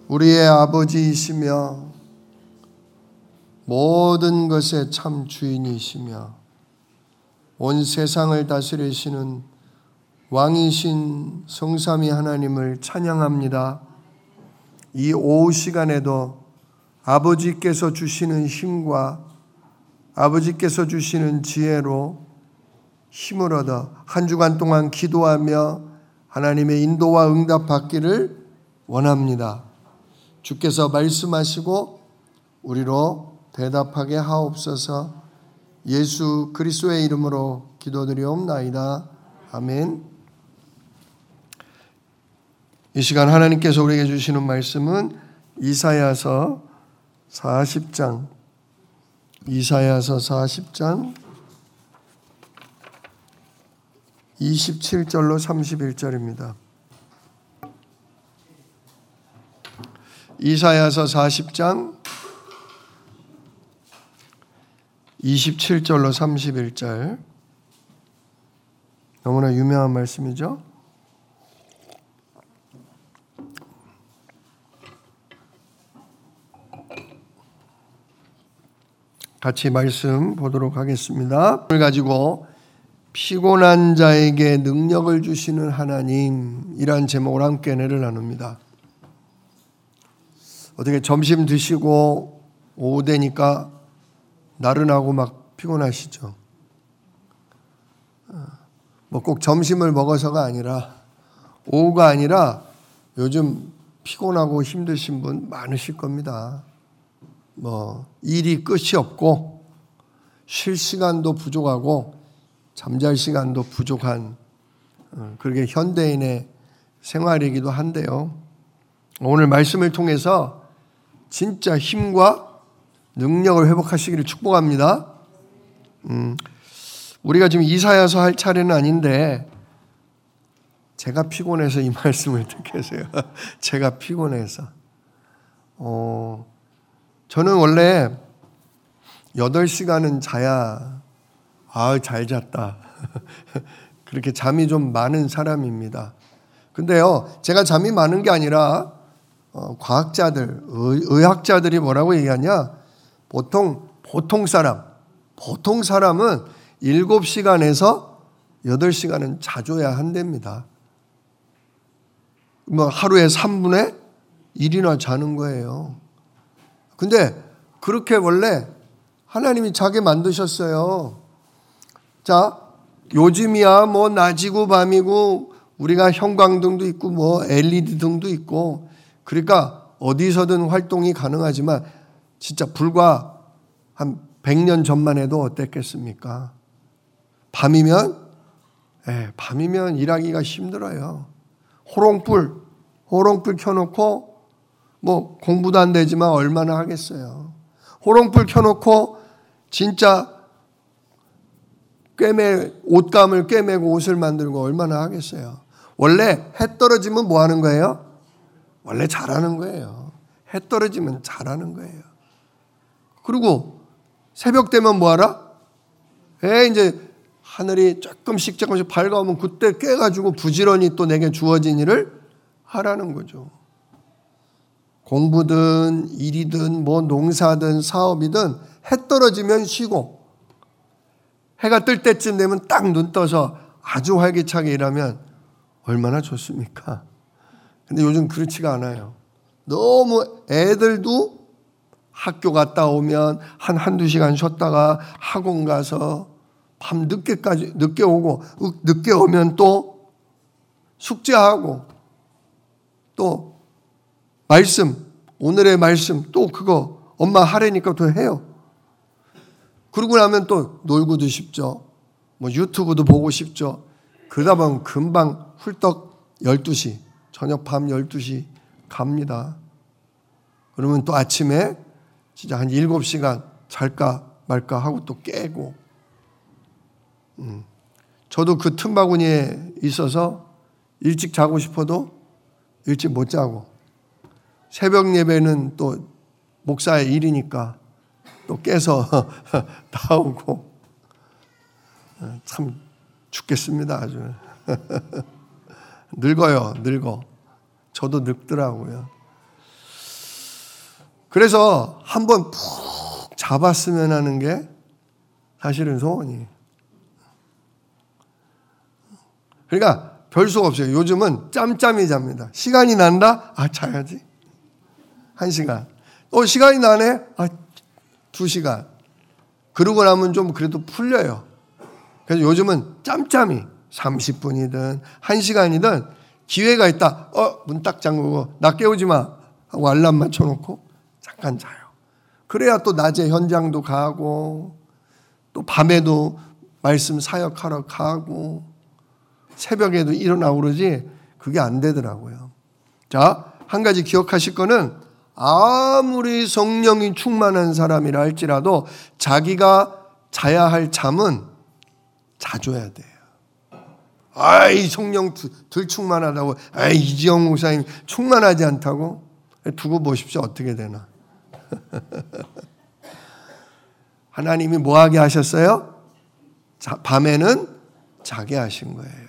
우리의 아버지이시며 모든 것의 참 주인이시며 온 세상을 다스리시는 왕이신 성삼위 하나님을 찬양합니다. 이 오후 시간에도 아버지께서 주시는 힘과 아버지께서 주시는 지혜로 힘을 얻어 한 주간 동안 기도하며 하나님의 인도와 응답 받기를 원합니다. 주께서 말씀하시고 우리로 대답하게 하옵소서. 예수 그리스도의 이름으로 기도드리옵나이다. 아멘. 이 시간 하나님께서 우리에게 주시는 말씀은 이사야서 40장 27절로 31절입니다. 이사야서 40장 27절로 31절. 너무나 유명한 말씀이죠. 같이 말씀 보도록 하겠습니다. 오늘 가지고 피곤한 자에게 능력을 주시는 하나님이란 제목으로 함께 은혜를 나눕니다. 어떻게 점심 드시고 오후 되니까 나른하고 막 피곤하시죠? 뭐 꼭 점심을 먹어서가 아니라 오후가 아니라 요즘 피곤하고 힘드신 분 많으실 겁니다. 뭐 일이 끝이 없고 쉴 시간도 부족하고 잠잘 시간도 부족한 그렇게 현대인의 생활이기도 한데요. 오늘 말씀을 통해서 진짜 힘과 능력을 회복하시기를 축복합니다. 우리가 지금 이사야서 할 차례는 아닌데 제가 피곤해서 이 말씀을 듣게 했어요. 제가 피곤해서. 저는 원래 8시간은 자야 잘 잤다. 그렇게 잠이 좀 많은 사람입니다. 근데요, 제가 잠이 많은 게 아니라 과학자들, 의학자들이 뭐라고 얘기하냐? 보통 사람은 7시간에서 8시간은 자줘야 한답니다. 뭐 하루에 3분의 1이나 자는 거예요. 근데 그렇게 원래 하나님이 자게 만드셨어요. 자, 요즘이야 뭐 낮이고 밤이고 우리가 형광등도 있고 뭐 LED 등도 있고 그러니까 어디서든 활동이 가능하지만 진짜 불과 한 100년 전만 해도 어땠겠습니까? 밤이면 일하기가 힘들어요. 호롱불 켜놓고 뭐 공부도 안 되지만 얼마나 하겠어요. 호롱불 켜놓고 진짜 옷감을 꿰매고 옷을 만들고 얼마나 하겠어요. 원래 해 떨어지면 뭐 하는 거예요? 원래 잘하는 거예요. 해 떨어지면 잘하는 거예요. 그리고 새벽 되면 뭐 하라? 이제 하늘이 조금씩 밝아오면 그때 깨가지고 부지런히 또 내게 주어진 일을 하라는 거죠. 공부든 일이든 뭐 농사든 사업이든 해 떨어지면 쉬고 해가 뜰 때쯤 되면 딱 눈 떠서 아주 활기차게 일하면 얼마나 좋습니까? 근데 요즘 그렇지가 않아요. 너무 애들도 학교 갔다 오면 한두 시간 쉬었다가 학원 가서 밤 늦게 오고 늦게 오면 또 숙제하고 또 오늘의 말씀 또 그거 엄마 하라니까 또 해요. 그러고 나면 또 놀고도 싶죠. 뭐 유튜브도 보고 싶죠. 그러다 보면 금방 훌떡 12시, 저녁 밤 12시 갑니다. 그러면 또 아침에 진짜 한 7시간 잘까 말까 하고 또 깨고. 저도 그 틈바구니에 있어서 일찍 자고 싶어도 일찍 못 자고 새벽 예배는 또 목사의 일이니까 또 깨서 나오고 참 죽겠습니다. 아주 늙어요. 저도 늙더라고요. 그래서 한번 푹 잡았으면 하는 게 사실은 소원이에요. 그러니까 별 수가 없어요. 요즘은 짬짬이 잡니다. 시간이 난다? 자야지. 1시간. 시간이 나네? 2시간. 그러고 나면 좀 그래도 풀려요. 그래서 요즘은 짬짬이 30분이든 1시간이든 기회가 있다. 문 딱 잠그고 나 깨우지 마 하고 알람 맞춰놓고 잠깐 자요. 그래야 또 낮에 현장도 가고 또 밤에도 말씀 사역하러 가고 새벽에도 일어나고 그러지 그게 안 되더라고요. 자, 한 가지 기억하실 거는 아무리 성령이 충만한 사람이라 할지라도 자기가 자야 할 잠은 자줘야 돼요. 이 성령 덜 충만하다고, 이지영 목사님 충만하지 않다고 두고 보십시오. 어떻게 되나. 하나님이 뭐 하게 하셨어요? 밤에는 자게 하신 거예요.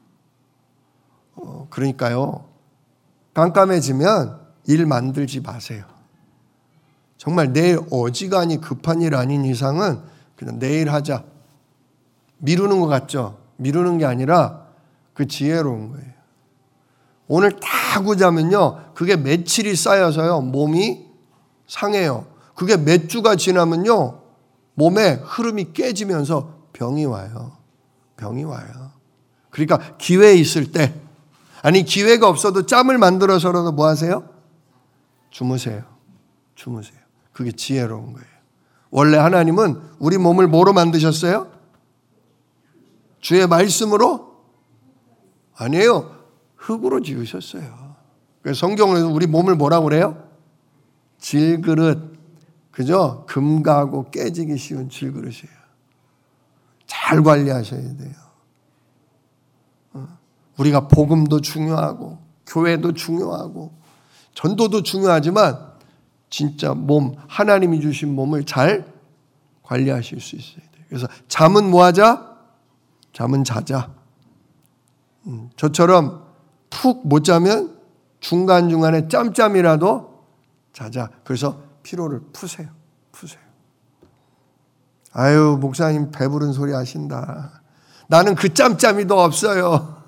그러니까요. 깜깜해지면 일 만들지 마세요. 정말 내일 어지간히 급한 일 아닌 이상은 그냥 내일 하자. 미루는 것 같죠? 미루는 게 아니라 그 지혜로운 거예요. 오늘 다 하고 자면요. 그게 며칠이 쌓여서요. 몸이 상해요. 그게 몇 주가 지나면요. 몸에 흐름이 깨지면서 병이 와요. 병이 와요. 그러니까 기회 있을 때, 아니 기회가 없어도 짬을 만들어서라도 뭐 하세요? 주무세요. 주무세요. 그게 지혜로운 거예요. 원래 하나님은 우리 몸을 뭐로 만드셨어요? 주의 말씀으로? 아니에요. 흙으로 지으셨어요. 그래서 성경에서 우리 몸을 뭐라고 그래요? 질그릇. 그죠? 금가고 깨지기 쉬운 질그릇이에요. 잘 관리하셔야 돼요. 우리가 복음도 중요하고 교회도 중요하고 전도도 중요하지만 진짜 몸, 하나님이 주신 몸을 잘 관리하실 수 있어야 돼요. 그래서 잠은 뭐 하자? 잠은 자자. 저처럼 푹 못 자면 중간중간에 짬짬이라도 자자. 그래서 피로를 푸세요. 푸세요. 아유, 목사님 배부른 소리 하신다. 나는 그 짬짬이도 없어요.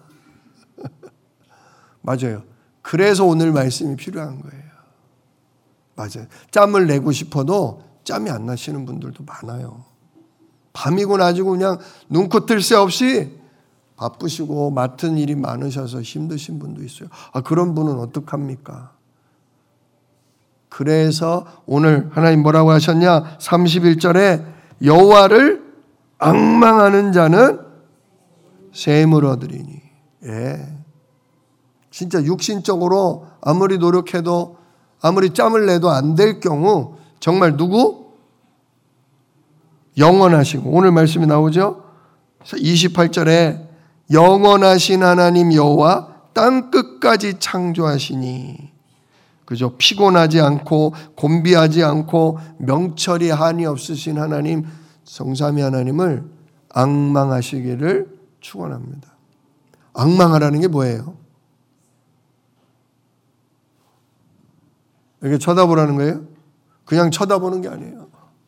맞아요. 그래서 오늘 말씀이 필요한 거예요. 맞아요. 짬을 내고 싶어도 짬이 안 나시는 분들도 많아요. 밤이고 낮이고 그냥 눈코 뜰 새 없이 바쁘시고 맡은 일이 많으셔서 힘드신 분도 있어요. 그런 분은 어떡합니까? 그래서 오늘 하나님 뭐라고 하셨냐? 31절에 여호와를 앙망하는 자는 샘을 얻으리니. 예. 진짜 육신적으로 아무리 노력해도 아무리 짬을 내도 안 될 경우 정말 누구? 영원하시고 오늘 말씀이 나오죠? 28절에 영원하신 하나님 여호와 땅 끝까지 창조하시니 그죠? 피곤하지 않고 곤비하지 않고 명철이 한이 없으신 하나님 성삼위 하나님을 앙망하시기를 축원합니다. 앙망하라는 게 뭐예요? 이렇게 쳐다보라는 거예요? 그냥 쳐다보는 게 아니에요.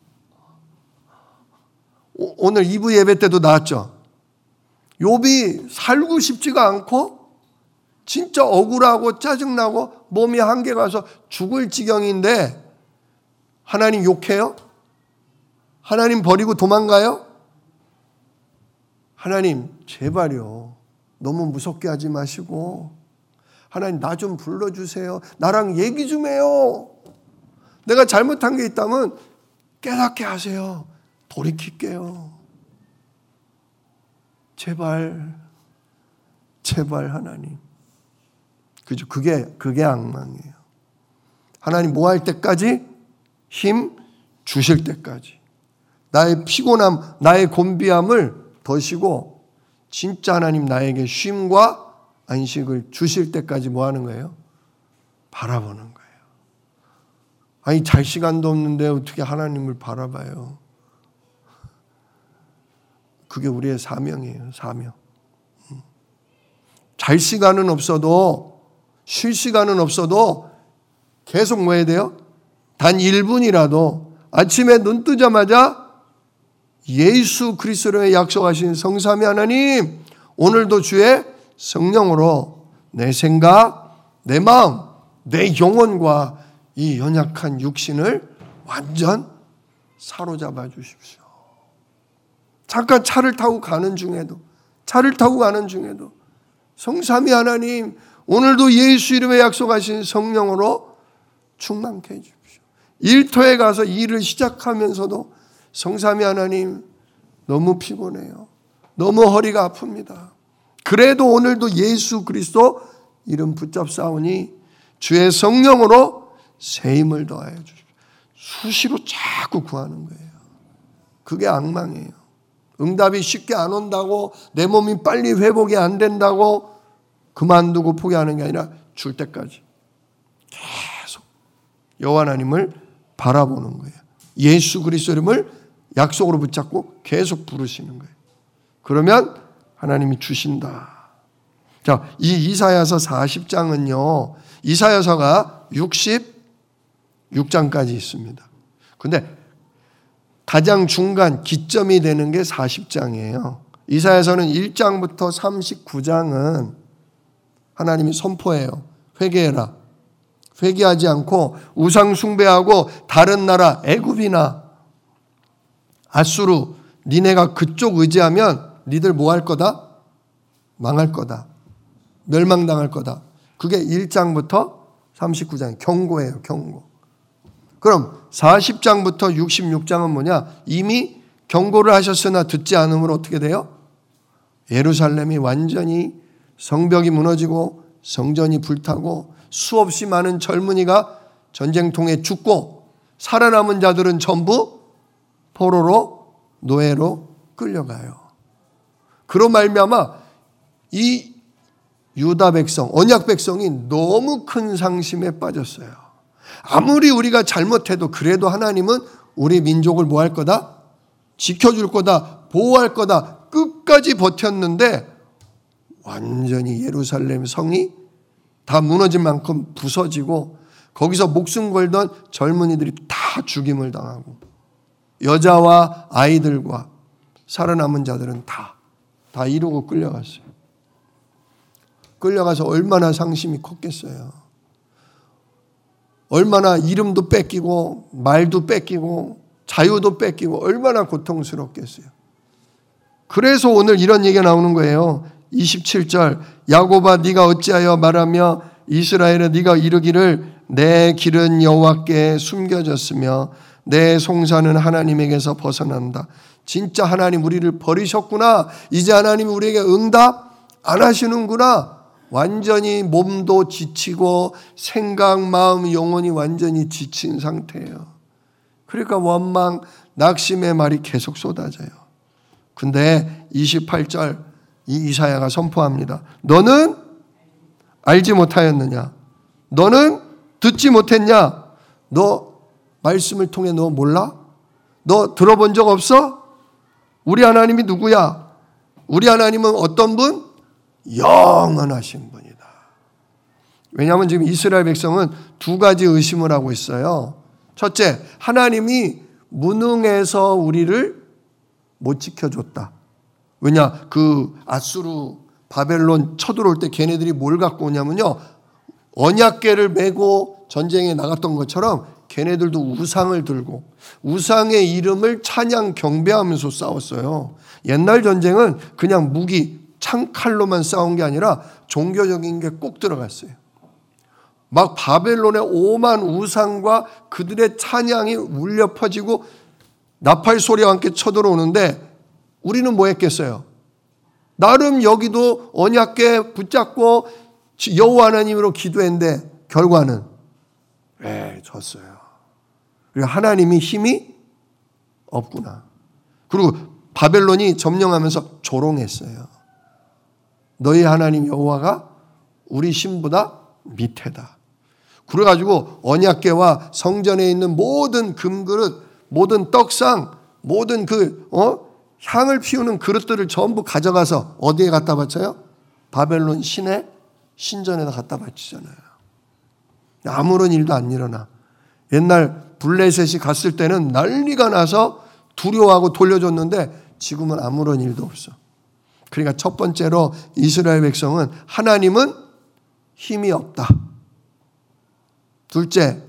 오늘 2부 예배 때도 나왔죠. 욥이 살고 싶지가 않고 진짜 억울하고 짜증나고 몸이 한계 가서 죽을 지경인데 하나님 욕해요? 하나님 버리고 도망가요? 하나님 제발요. 너무 무섭게 하지 마시고 하나님 나 좀 불러주세요. 나랑 얘기 좀 해요. 내가 잘못한 게 있다면 깨닫게 하세요. 돌이킬게요. 제발 하나님. 그죠? 그게 앙망이에요. 하나님 뭐 할 때까지? 힘 주실 때까지. 나의 피곤함, 나의 곤비함을 더시고 진짜 하나님 나에게 쉼과 안식을 주실 때까지 뭐 하는 거예요? 바라보는 거예요. 아니 잘 시간도 없는데 어떻게 하나님을 바라봐요? 그게 우리의 사명이에요. 사명. 잘 시간은 없어도 쉴 시간은 없어도 계속 뭐 해야 돼요? 단 1분이라도 아침에 눈 뜨자마자 예수 그리스도의 약속하신 성삼위 하나님, 오늘도 주의 성령으로 내 생각, 내 마음, 내 영혼과 이 연약한 육신을 완전 사로잡아 주십시오. 잠깐 차를 타고 가는 중에도 성삼위 하나님, 오늘도 예수 이름에 약속하신 성령으로 충만케 해주십시오. 일터에 가서 일을 시작하면서도 성삼위 하나님, 너무 피곤해요. 너무 허리가 아픕니다. 그래도 오늘도 예수 그리스도 이름 붙잡사오니 주의 성령으로 새 힘을 더하여 주십시오. 수시로 자꾸 구하는 거예요. 그게 악망이에요. 응답이 쉽게 안 온다고, 내 몸이 빨리 회복이 안 된다고 그만두고 포기하는 게 아니라 줄 때까지 계속 여호와 하나님을 바라보는 거예요. 예수 그리스도 이름을 약속으로 붙잡고 계속 부르시는 거예요. 그러면 하나님이 주신다. 자, 이 이사야서 40장은요, 이사야서가 66장까지 있습니다. 근데 가장 중간 기점이 되는 게 40장이에요. 이사야서는 1장부터 39장은 하나님이 선포해요. 회개해라. 회개하지 않고 우상 숭배하고 다른 나라 애굽이나 아수르, 니네가 그쪽 의지하면 니들 뭐 할 거다? 망할 거다. 멸망당할 거다. 그게 1장부터 39장 경고예요. 경고. 그럼 40장부터 66장은 뭐냐? 이미 경고를 하셨으나 듣지 않으므로 어떻게 돼요? 예루살렘이 완전히 성벽이 무너지고 성전이 불타고 수없이 많은 젊은이가 전쟁통에 죽고 살아남은 자들은 전부 포로로 노예로 끌려가요. 그로 말미암아 이 유다 백성, 언약 백성이 너무 큰 상심에 빠졌어요. 아무리 우리가 잘못해도 그래도 하나님은 우리 민족을 뭐 할 거다? 지켜줄 거다. 보호할 거다. 끝까지 버텼는데 완전히 예루살렘 성이 다 무너진 만큼 부서지고 거기서 목숨 걸던 젊은이들이 다 죽임을 당하고 여자와 아이들과 살아남은 자들은 다 이루고 끌려갔어요. 끌려가서 얼마나 상심이 컸겠어요. 얼마나 이름도 뺏기고 말도 뺏기고 자유도 뺏기고 얼마나 고통스럽겠어요. 그래서 오늘 이런 얘기가 나오는 거예요. 27절 야곱아 네가 어찌하여 말하며 이스라엘아 네가 이르기를 내 길은 여호와께 숨겨졌으며 내 송사는 하나님에게서 벗어난다. 진짜 하나님 우리를 버리셨구나. 이제 하나님이 우리에게 응답 안 하시는구나. 완전히 몸도 지치고 생각, 마음, 영혼이 완전히 지친 상태예요. 그러니까 원망, 낙심의 말이 계속 쏟아져요. 근데 28절 이 이사야가 선포합니다. 너는 알지 못하였느냐? 너는 듣지 못했냐? 너 말씀을 통해 너 몰라? 너 들어본 적 없어? 우리 하나님이 누구야? 우리 하나님은 어떤 분? 영원하신 분이다. 왜냐하면 지금 이스라엘 백성은 두 가지 의심을 하고 있어요. 첫째, 하나님이 무능해서 우리를 못 지켜줬다. 왜냐? 그 아수르 바벨론 쳐들어올 때 걔네들이 뭘 갖고 오냐면요. 언약궤를 메고 전쟁에 나갔던 것처럼 걔네들도 우상을 들고 우상의 이름을 찬양 경배하면서 싸웠어요. 옛날 전쟁은 그냥 무기 창칼로만 싸운 게 아니라 종교적인 게 꼭 들어갔어요. 막 바벨론의 오만 우상과 그들의 찬양이 울려 퍼지고 나팔 소리와 함께 쳐들어오는데 우리는 뭐 했겠어요? 나름 여기도 언약궤 붙잡고 여호와 하나님으로 기도했는데 결과는 졌어요. 그리고 하나님이 힘이 없구나. 그리고 바벨론이 점령하면서 조롱했어요. 너희 하나님 여호와가 우리 신보다 밑에다. 그래가지고 언약궤와 성전에 있는 모든 금그릇, 모든 떡상, 모든 향을 피우는 그릇들을 전부 가져가서 어디에 갖다 바쳐요? 바벨론 신의 신전에다 갖다 바치잖아요. 아무런 일도 안 일어나. 옛날 블레셋이 갔을 때는 난리가 나서 두려워하고 돌려줬는데 지금은 아무런 일도 없어. 그러니까 첫 번째로 이스라엘 백성은 하나님은 힘이 없다. 둘째,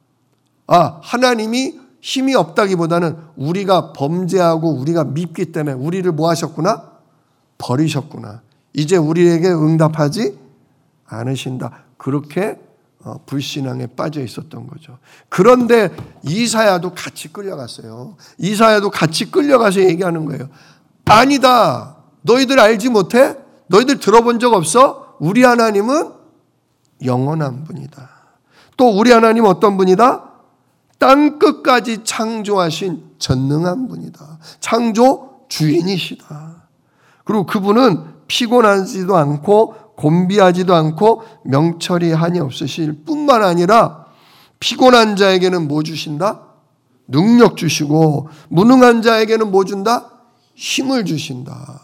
하나님이 힘이 없다기보다는 우리가 범죄하고 우리가 밉기 때문에 우리를 뭐 하셨구나? 버리셨구나. 이제 우리에게 응답하지 않으신다. 그렇게 불신앙에 빠져 있었던 거죠. 그런데 이사야도 같이 끌려갔어요. 이사야도 같이 끌려가서 얘기하는 거예요. 아니다. 너희들 알지 못해? 너희들 들어본 적 없어? 우리 하나님은 영원한 분이다. 또 우리 하나님 어떤 분이다? 땅 끝까지 창조하신 전능한 분이다. 창조 주인이시다. 그리고 그분은 피곤하지도 않고 곤비하지도 않고 명철이 한이 없으실 뿐만 아니라 피곤한 자에게는 뭐 주신다? 능력 주시고 무능한 자에게는 뭐 준다? 힘을 주신다.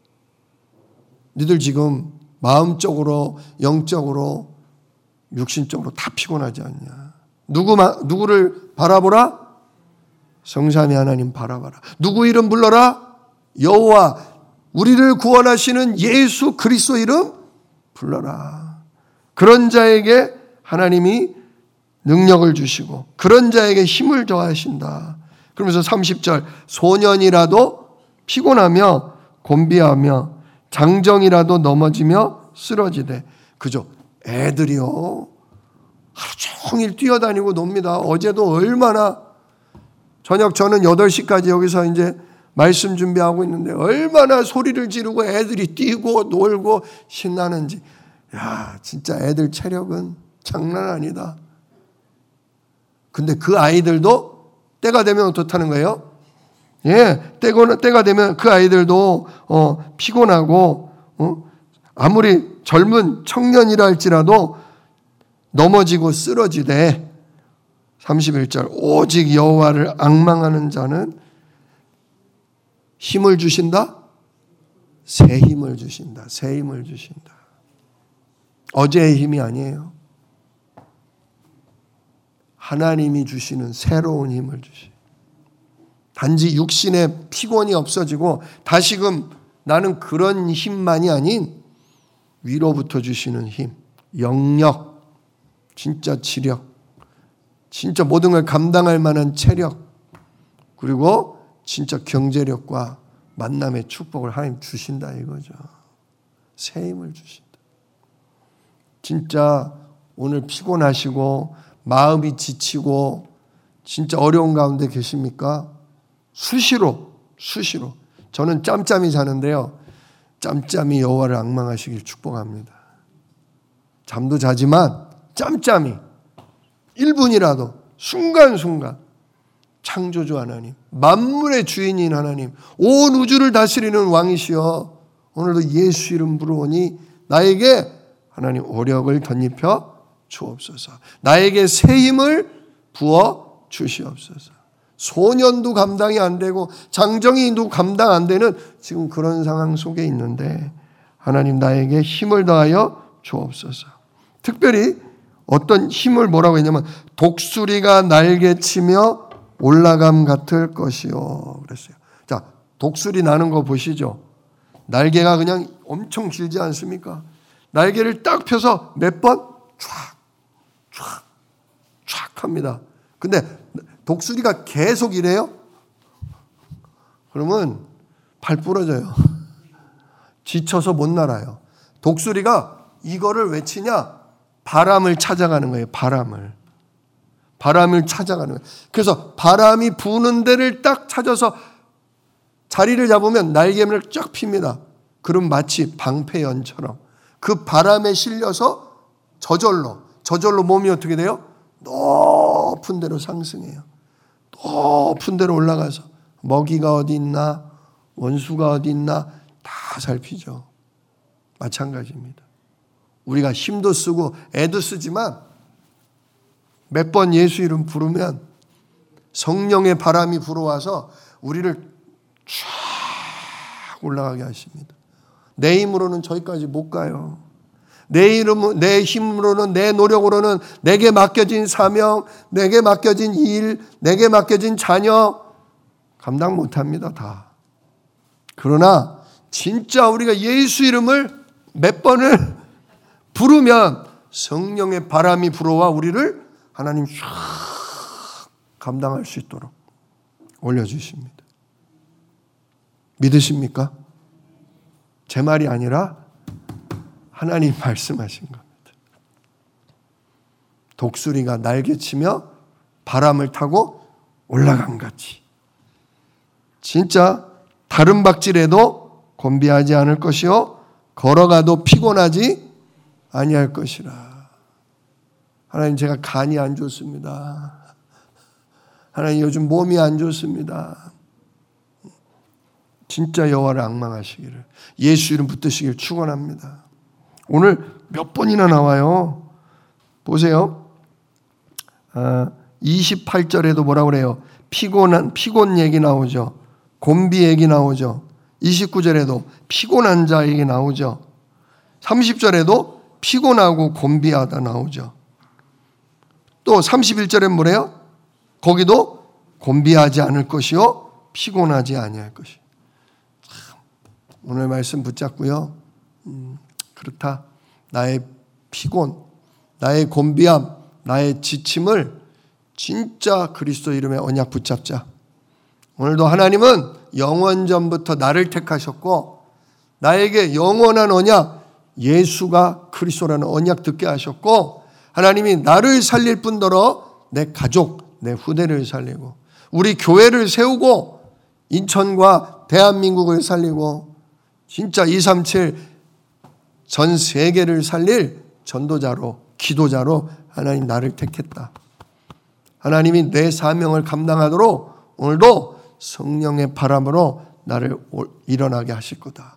니들 지금 마음적으로 영적으로 육신적으로 다 피곤하지 않냐? 누구를 바라보라? 성삼위 하나님 바라봐라. 누구 이름 불러라? 여호와 우리를 구원하시는 예수 그리스도 이름 불러라. 그런 자에게 하나님이 능력을 주시고 그런 자에게 힘을 더하신다. 그러면서 30절 소년이라도 피곤하며 곤비하며 장정이라도 넘어지며 쓰러지되. 그죠? 애들이요 하루 종일 뛰어다니고 놉니다. 어제도 얼마나 저녁 저는 8시까지 여기서 이제 말씀 준비하고 있는데 얼마나 소리를 지르고 애들이 뛰고 놀고 신나는지. 야, 진짜 애들 체력은 장난 아니다. 근데 그 아이들도 때가 되면 어떻다는 거예요? 예, 때가 되면 그 아이들도 피곤하고 아무리 젊은 청년이라 할지라도 넘어지고 쓰러지되 31절 오직 여호와를 앙망하는 자는 힘을 주신다? 새 힘을 주신다. 새 힘을 주신다. 어제의 힘이 아니에요. 하나님이 주시는 새로운 힘을 주시. 단지 육신의 피곤이 없어지고 다시금 나는 그런 힘만이 아닌 위로부터 주시는 힘, 영력, 진짜 지력, 진짜 모든 걸 감당할 만한 체력, 그리고 진짜 경제력과 만남의 축복을 하나님 주신다 이거죠. 새 힘을 주신다. 진짜 오늘 피곤하시고 마음이 지치고 진짜 어려운 가운데 계십니까? 수시로 저는 짬짬이 자는데요. 짬짬이 여호와를 앙망하시길 축복합니다. 잠도 자지만 짬짬이 1분이라도 순간순간 창조주 하나님, 만물의 주인인 하나님, 온 우주를 다스리는 왕이시여 오늘도 예수 이름 부르오니 나에게 하나님 오력을 덧입혀 주옵소서. 나에게 새 힘을 부어 주시옵소서. 소년도 감당이 안 되고 장정이도 감당 안 되는 지금 그런 상황 속에 있는데 하나님 나에게 힘을 더하여 주옵소서. 특별히 어떤 힘을 뭐라고 했냐면 독수리가 날개치며 올라감 같을 것이요 그랬어요. 자, 독수리 나는 거 보시죠. 날개가 그냥 엄청 길지 않습니까? 날개를 딱 펴서 몇 번 촥 합니다. 근데 독수리가 계속 이래요? 그러면 발 부러져요. 지쳐서 못 날아요. 독수리가 이거를 왜 치냐? 바람을 찾아가는 거예요. 바람을 찾아가는 거예요. 그래서 바람이 부는 데를 딱 찾아서 자리를 잡으면 날개를 쫙 핍니다. 그럼 마치 방패연처럼 그 바람에 실려서 저절로 몸이 어떻게 돼요? 높은 데로 상승해요. 높은 데로 올라가서 먹이가 어디 있나, 원수가 어디 있나 다 살피죠. 마찬가지입니다. 우리가 힘도 쓰고 애도 쓰지만 몇 번 예수 이름 부르면 성령의 바람이 불어와서 우리를 쫙 올라가게 하십니다. 내 힘으로는 저기까지 못 가요. 내 힘으로는, 내 노력으로는 내게 맡겨진 사명, 내게 맡겨진 일, 내게 맡겨진 자녀 감당 못합니다. 다. 그러나 진짜 우리가 예수 이름을 몇 번을 부르면 성령의 바람이 불어와 우리를 하나님 쫙 감당할 수 있도록 올려주십니다. 믿으십니까? 제 말이 아니라 하나님 말씀하신 겁니다. 독수리가 날개치며 바람을 타고 올라간 같이 진짜 다른 박질에도 곤비하지 않을 것이요 걸어가도 피곤하지 아니할 것이라. 하나님, 제가 간이 안 좋습니다. 하나님, 요즘 몸이 안 좋습니다. 진짜 여호와를 앙망하시기를, 예수 이름 붙드시길 축원합니다. 오늘 몇 번이나 나와요. 보세요. 28절에도 뭐라고 그래요? 피곤 얘기 나오죠. 곤비 얘기 나오죠. 29절에도 피곤한 자 얘기 나오죠. 30절에도 피곤하고 곤비하다 나오죠. 또 31절엔 뭐래요? 거기도 곤비하지 않을 것이요 피곤하지 아니할 것이. 오늘 말씀 붙잡고요. 그렇다. 나의 피곤, 나의 곤비함, 나의 지침을 진짜 그리스도 이름의 언약 붙잡자. 오늘도 하나님은 영원전부터 나를 택하셨고 나에게 영원한 언약, 예수가 그리스도라는 언약 듣게 하셨고 하나님이 나를 살릴 뿐더러 내 가족, 내 후대를 살리고 우리 교회를 세우고 인천과 대한민국을 살리고 진짜 237 전 세계를 살릴 전도자로, 기도자로 하나님 나를 택했다. 하나님이 내 사명을 감당하도록 오늘도 성령의 바람으로 나를 일어나게 하실 거다.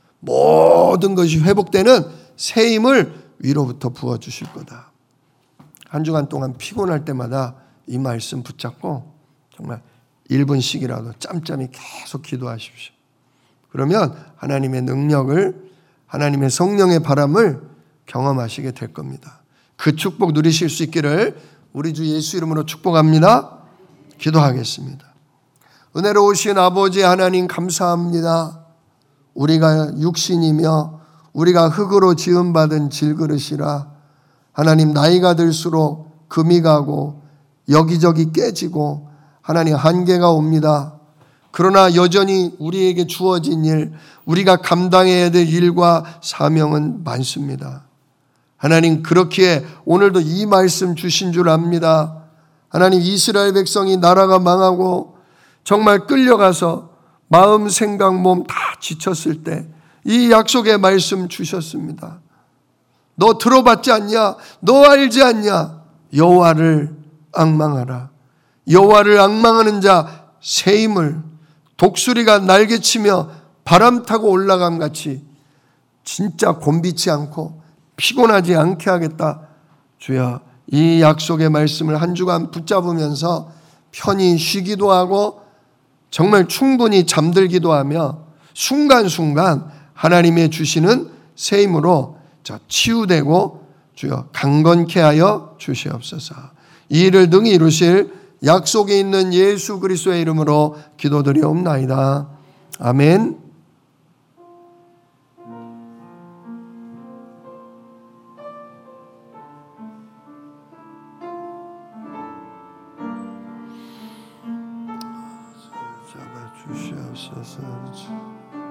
모든 것이 회복되는 새 힘을 위로부터 부어주실 거다. 한 주간 동안 피곤할 때마다 이 말씀 붙잡고 정말 1분씩이라도 짬짬이 계속 기도하십시오. 그러면 하나님의 능력을, 하나님의 성령의 바람을 경험하시게 될 겁니다. 그 축복 누리실 수 있기를 우리 주 예수 이름으로 축복합니다. 기도하겠습니다. 은혜로우신 아버지 하나님 감사합니다. 우리가 육신이며 우리가 흙으로 지음받은 질그릇이라 하나님 나이가 들수록 금이 가고 여기저기 깨지고 하나님 한계가 옵니다. 그러나 여전히 우리에게 주어진 일, 우리가 감당해야 될 일과 사명은 많습니다. 하나님 그렇기에 오늘도 이 말씀 주신 줄 압니다. 하나님 이스라엘 백성이 나라가 망하고 정말 끌려가서 마음, 생각, 몸 다 지쳤을 때 이 약속의 말씀 주셨습니다. 너 들어봤지 않냐? 너 알지 않냐? 여호와를 앙망하라. 여호와를 앙망하는 자 새 힘을 독수리가 날개치며 바람 타고 올라감 같이 진짜 곤비치 않고 피곤하지 않게 하겠다. 주여 이 약속의 말씀을 한 주간 붙잡으면서 편히 쉬기도 하고 정말 충분히 잠들기도 하며 순간순간 하나님의 주시는 새 힘으로 치유되고 주여 강건케 하여 주시옵소서. 이 일을 능히 이루실 약속에 있는 예수 그리스도의 이름으로 기도드리옵나이다. 아멘. 잡아주시옵소서.